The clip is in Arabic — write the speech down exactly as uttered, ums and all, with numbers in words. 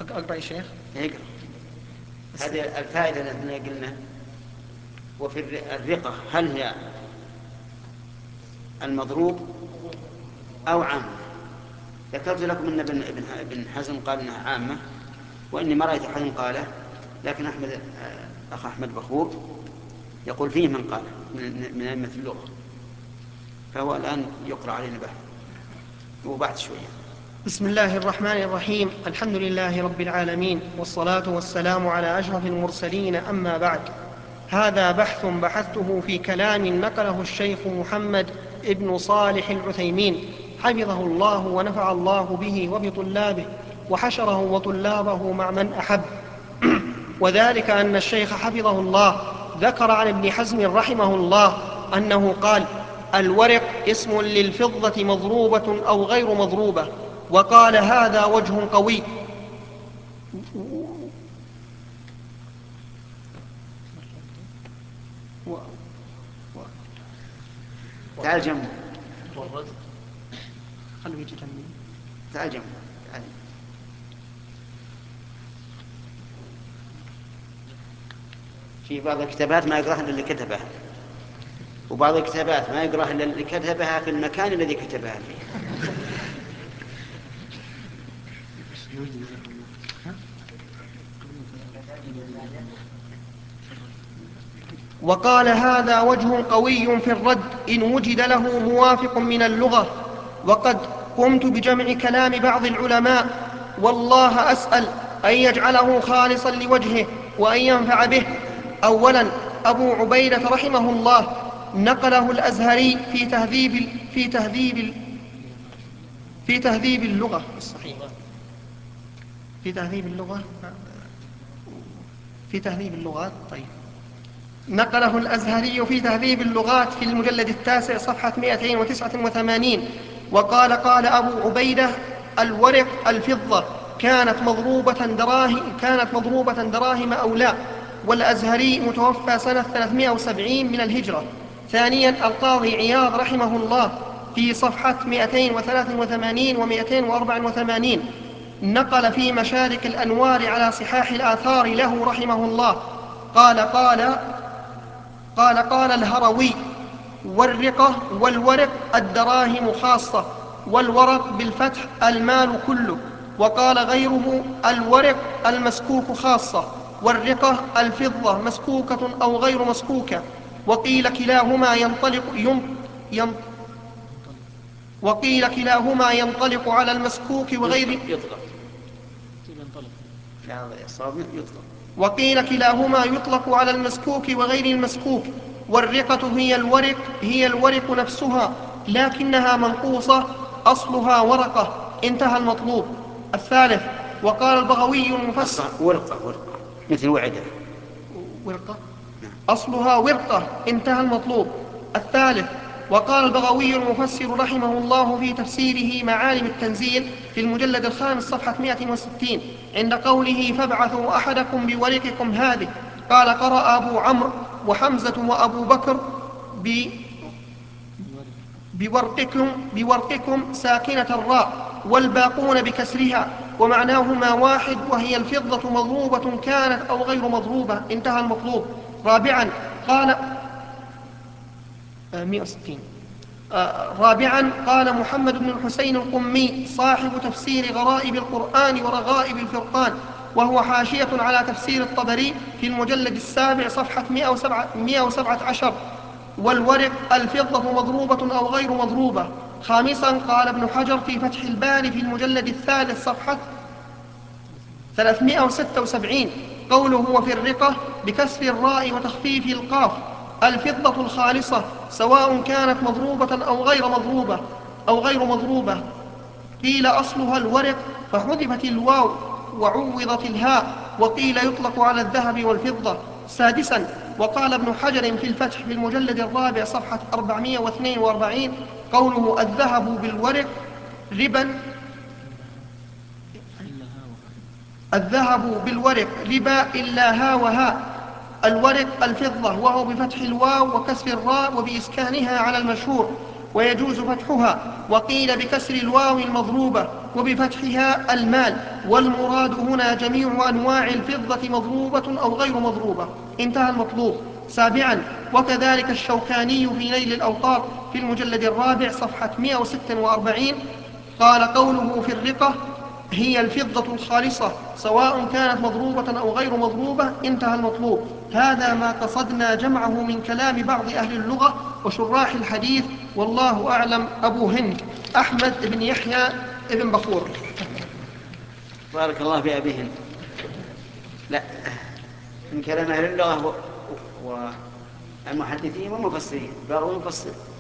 أقرأ يا شيخ؟ اقرأ. هذه الفائدة التي قلنا. وفي الرقة هل هي المضروب أو عامة؟ ذكرت لكم أن ابن حزم قال أنها عامة، وإني ما رأيت حزم قاله، لكن أحمد أخ أحمد بخور يقول فيه من قاله من أئمة اللغة، فهو الآن يقرأ علينا به وبعد شوية. بسم الله الرحمن الرحيم. الحمد لله رب العالمين، والصلاة والسلام على أشرف المرسلين، أما بعد. هذا بحث بحثته في كلام نقله الشيخ محمد ابن صالح العثيمين حفظه الله ونفع الله به وبطلابه، وحشره وطلابه مع من أحب. وذلك أن الشيخ حفظه الله ذكر عن ابن حزم رحمه الله أنه قال: الورق اسم للفضة مضروبة أو غير مضروبة، وقال هذا وجه قوي. و... و... تعال جنبه. خلوا يجي جنبي. تعال جنبه. تعال. في بعض الكتابات ما يقرأها إلا اللي كتبها، وبعض الكتابات ما يقرأها إلا اللي كتبها في المكان الذي كتبها فيه. وقال هذا وجه قوي في الرد إن وجد له موافق من اللغة. وقد قمت بجمع كلام بعض العلماء، والله أسأل أن يجعله خالصا لوجهه وأن ينفع به. أولا، أبو عبيدة رحمه الله نقله الأزهري في تهذيب في تهذيب في تهذيب اللغة الصحيح في تهذيب اللغة في تهذيب اللغات طيب نقله الأزهري في تهذيب اللغات في المجلد التاسع صفحة مئتين وتسعة وثمانين. وقال قال أبو عبيدة: الورق الفضة كانت مضروبة دراهم كانت مضروبة دراهم أو لا. والأزهري متوفى سنة ثلاثمائة وسبعين من الهجرة. ثانيا، القاضي عياض رحمه الله في صفحة مئتين وثلاثة وثمانين ومئتين وأربعة وثمانين نقل في مشارك الأنوار على صحاح الآثار له رحمه الله قال قال قال قال الهروي: والرقة والورق الدراهم خاصة، والورق بالفتح المال كله. وقال غيره: الورق المسكوك خاصة، والرقة الفضة مسكوكة أو غير مسكوكة. وقيل كلاهما ينطلق ين وقيل كلاهما ينطلق على المسكوك وغير يطلق يطلق وقيل كلاهما يطلق على المسكوك وغير المسكوك. والرقة هي الورق هي الورق نفسها، لكنها منقوصة، أصلها ورقة. انتهى المطلوب. الثالث، وقال البغوي المفسر ورقة ورقة مثل وعدة ورقة أصلها ورقة. انتهى المطلوب. الثالث، وقال البغوي المفسر رحمه الله في تفسيره معالم التنزيل في المجلد الخامس صفحة مئة وستين عند قوله: فابعثوا أحدكم بورقكم هذه. قال: قرأ أبو عمرو وحمزة وأبو بكر بورقكم, بورقكم ساكنة الراء، والباقون بكسرها، ومعناهما واحد، وهي الفضة مضروبة كانت أو غير مضروبة. انتهى المطلوب. رابعا قال مئة وستين آه رابعا قال محمد بن الحسين القمي صاحب تفسير غرائب القرآن ورغائب الفرقان، وهو حاشية على تفسير الطبري في المجلد السابع صفحة مئة وسبعة عشر: والورق الفضة مضروبة أو غير مضروبة. خامسا قال ابن حجر في فتح الباري في المجلد الثالث صفحة ثلاثمائة وستة وسبعين قوله: وفي الرقة بكسر الراء وتخفيف القاف الفضة الخالصة، سواء كانت مضروبة أو غير مضروبة أو غير مضروبة. قيل أصلها الورق فحذفت الواو وعوضت الهاء، وقيل يطلق على الذهب والفضة. سادسا، وقال ابن حجر في الفتح في المجلد الرابع صفحة أربعمائة واثنين وأربعين قوله: الذهب بالورق ربا الذهب بالورق ربا إلا ها وها. الورق الفضة، وهو بفتح الواو وكسر الراء وبإسكانها على المشهور. ويجوز فتحها، وقيل بكسر الواو المضروبة وبفتحها المال، والمراد هنا جميع أنواع الفضة مضروبة أو غير مضروبة. انتهى المطلوب. سابعا، وكذلك الشوكاني في نيل الأوطار في المجلد الرابع صفحة مئة وستة وأربعين قال: قوله في الرقة هي الفضة الخالصة سواء كانت مضروبة أو غير مضروبة. انتهى المطلوب. هذا ما قصدنا جمعه من كلام بعض أهل اللغة وشراح الحديث، والله أعلم. أبو هند أحمد بن يحيى بن بخور. بارك الله في أبي هند. لا، من كلام أهل اللغة والمحدثين والمفسرين، بعضهم يفسر